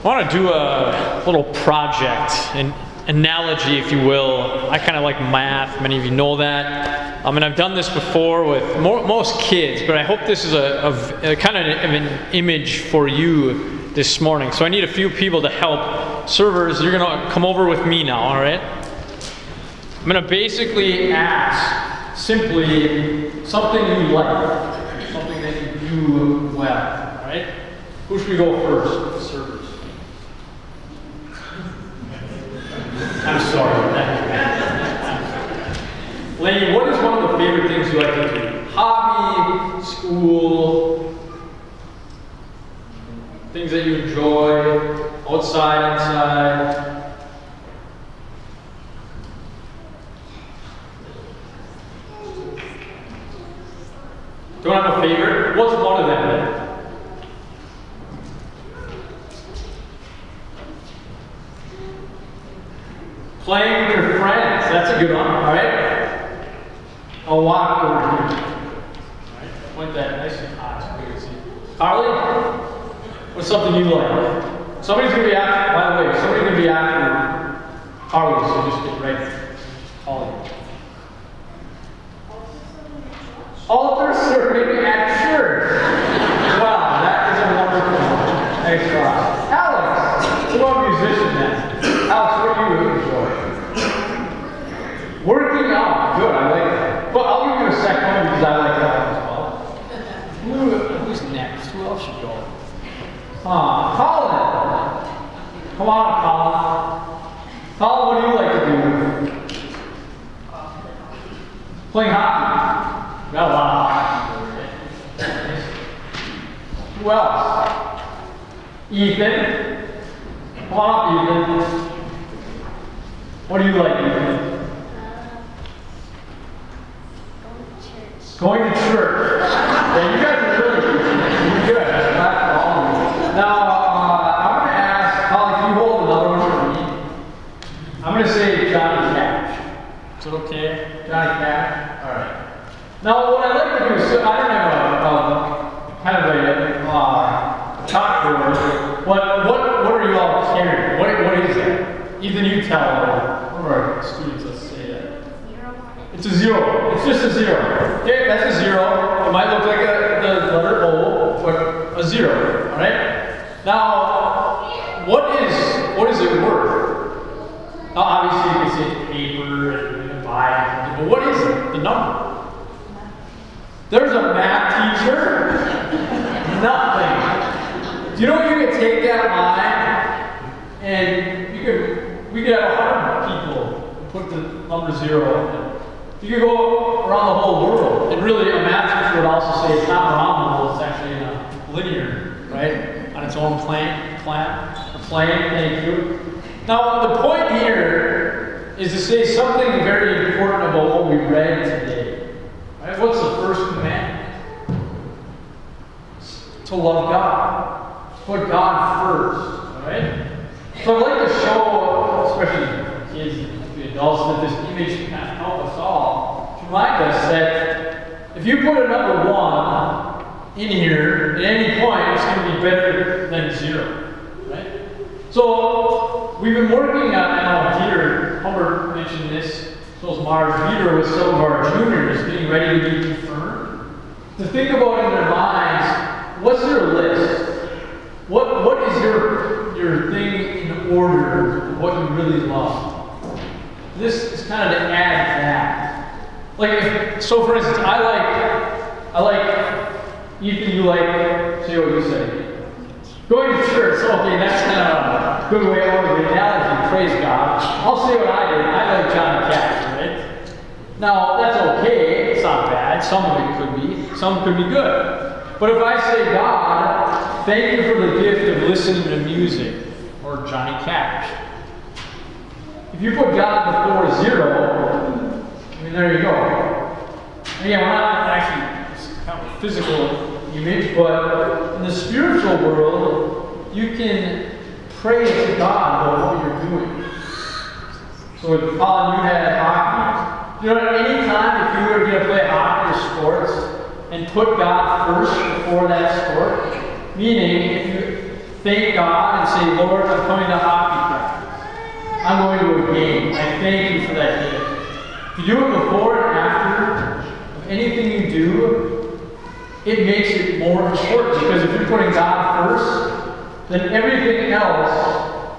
I want to do a little project, an analogy, if you will. I kind of like math. Many of you know that. And I've done this before with most kids, but I hope this is a kind of an image for you this morning. So I need a few people to help. Servers, you're going to come over with me now, all right? I'm going to basically ask simply something you like, something that you do well, all right? Who should we go first? Servers. I'm sorry. Lane, what is one of the favorite things you like to do? Hobby, school, things that you enjoy, outside, inside. Don't have a favorite? What's one of them then? Playing with your friends. That's a good one, alright? I'll walk over here. Alright, point that nice and high so we can see. Carly, what's something you like? Somebody's going to be after, by the way, somebody's going to be after Carly, so just get ready. Carly. Altar serving at church. Wow, that is a wonderful one. Thanks, Rob. Alex, you're a musician then. Alex, what do you enjoy? Working out. Good, I like that. But I'll give you a second one because I like that as well. Who's next? Who else should go? Colin. Come on, Colin. Colin, what do you like to do? Playing hockey. Got a lot of hockey. Who else? Ethan. Come on up, Ethan. What do you like, Ethan? Going to church. Yeah, you guys are really good. Now, I'm going to ask, Holly, can you hold another one for me? I'm going to say Johnny Cash. Is it okay? Johnny Cash? Alright. Now, what I like to do is, I don't have a kind of a chalkboard, but what are you all carrying? What is that? Ethan, you tell one of our students, let's say that. It's a zero. It's just a zero. Okay, that's a zero. It might look like the letter O, but a zero. All right. Now, what is it worth? Now, obviously, you can say paper and you can buy it, but what is it? The number. There's a math teacher. Nothing. Do you know what you could take that line and we could have 100 people put the number zero. You could go around the whole world. And really, a math teacher would also say it's not around the world, it's actually in a linear, right? On its own plane. Thank you. Now, the point here is to say something very important about what we read today. Right? What's the first command? To love God. Put God first. All right? So I'd like to show, especially kids and the adults, that this image can kind of help us all to remind us that if you put a number 1 in here at any point, it's going to be better than 0. Right? So we've been working on Peter Hubbard mentioned this, so is Mars Peter with some of our juniors getting ready to be confirmed. To think about in their minds, what's their list? What is your thing in order of what you really love? This is kind of to add that. Like, so for instance, I like, Ethan, you like, say what you say. Going to church, okay, that's kind of a good way out of the analogy, praise God. I'll say what I did. I like Johnny Cash, right? Now, that's okay, it's not bad. Some of it could be, some could be good. But if I say, God, thank you for the gift of listening to music, or Johnny Cash. If you put God before 0, I mean, there you go. Again, we're not actually, it's kind of a physical image, but in the spiritual world, you can pray to God about what you're doing. So with Colin, you had hockey. You know, at any time, if you were going to play hockey or sports, and put God first before that sport, meaning if thank God and say, Lord, I'm coming to hockey practice. I'm going to a game. I thank you for that gift. If you do it before and after of anything you do, it makes it more important. Because if you're putting God first, then everything else,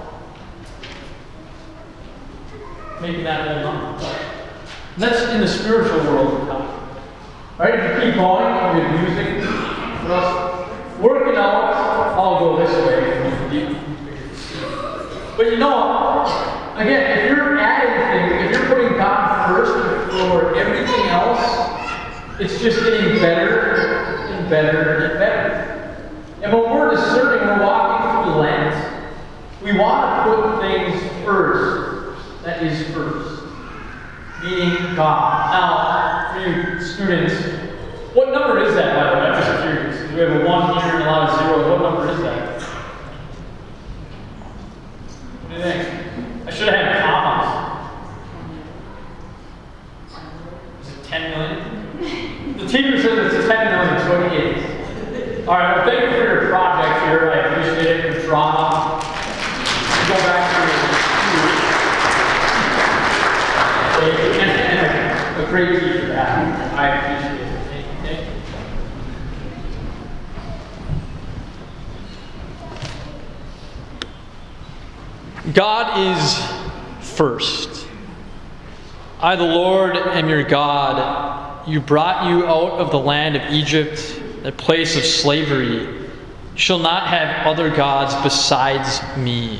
making that whole number. And that's in the spiritual world. Right? If you keep going with music, what else? Working out, I'll go this way. But you know, again, if you're adding things, if you're putting God first before everything else, it's just getting better and better and better. And when we're discerning, we're walking through Lent, we want to put things first. That is first. Meaning God. Now, for you students, what number is that, by the way? I'm just curious. We have a 1 here and a lot of zeros. What number is that? What do you think? I should have had commas. Is it 10 million? The teacher says it's 10 million, so it is. Alright, well, thank you for your project here. I appreciate it. Your drama. Go back to and a great teacher that. I appreciate it. Thank you. God is first. I, the Lord, am your God. You brought you out of the land of Egypt, that place of slavery. You shall not have other gods besides me.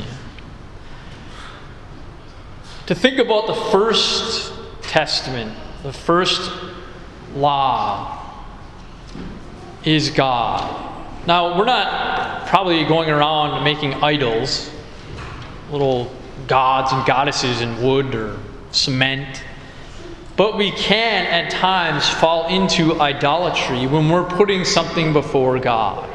To think about the first testament, the first law is God. Now, we're not probably going around making idols, little gods and goddesses in wood or cement. But we can, at times, fall into idolatry when we're putting something before God.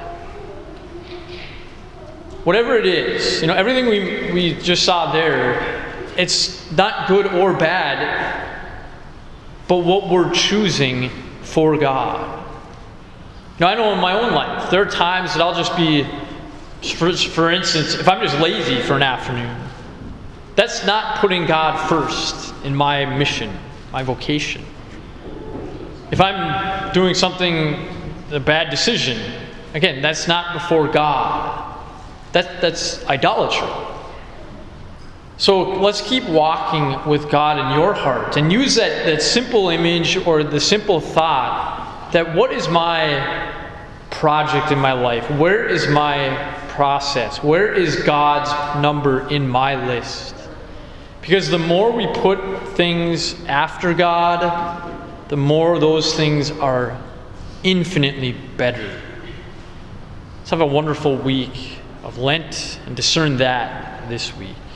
Whatever it is, everything we just saw there, it's not good or bad, but what we're choosing for God. Now, I know in my own life, there are times that I'll just be, for instance, if I'm just lazy for an afternoon, that's not putting God first in my mission, my vocation. If I'm doing something, a bad decision, again, that's not before God. That's idolatry. So let's keep walking with God in your heart and use that simple image or the simple thought that what is my project in my life? Where is my process? Where is God's number in my list? Because the more we put things after God, the more those things are infinitely better. Let's have a wonderful week of Lent and discern that this week.